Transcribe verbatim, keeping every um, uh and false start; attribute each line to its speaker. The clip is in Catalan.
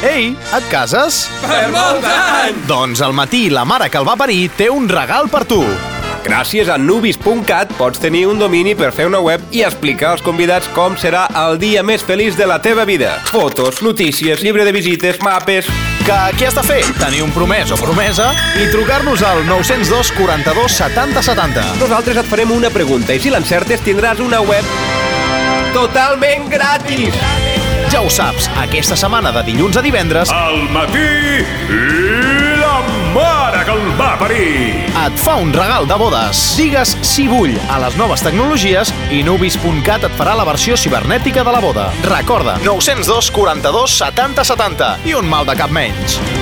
Speaker 1: Ei, et cases?
Speaker 2: Per molts anys!
Speaker 1: Doncs al matí la mare que el va parir té un regal per tu.
Speaker 2: Gràcies a nubis punt cat pots tenir un domini per fer una web i explicar als convidats com serà el dia més feliç de la teva vida. Fotos, notícies, llibre de visites, mapes...
Speaker 1: Que què has de fer? Tenir un promès o promesa i trucar-nos al nou zero dos quaranta-dos setanta setanta.
Speaker 2: Nosaltres et farem una pregunta i si l'encertes tindràs una web totalment gratis.
Speaker 1: Ja ho saps, aquesta setmana de dilluns a divendres
Speaker 3: Al matí i la mare que el va parir.
Speaker 1: et fa un regal de bodes. Digues sí vull a les noves tecnologies i nubis punt cat et farà la versió cibernètica de la boda. Recorda, nou zero dos quaranta-dos setanta setanta i un mal de cap menys.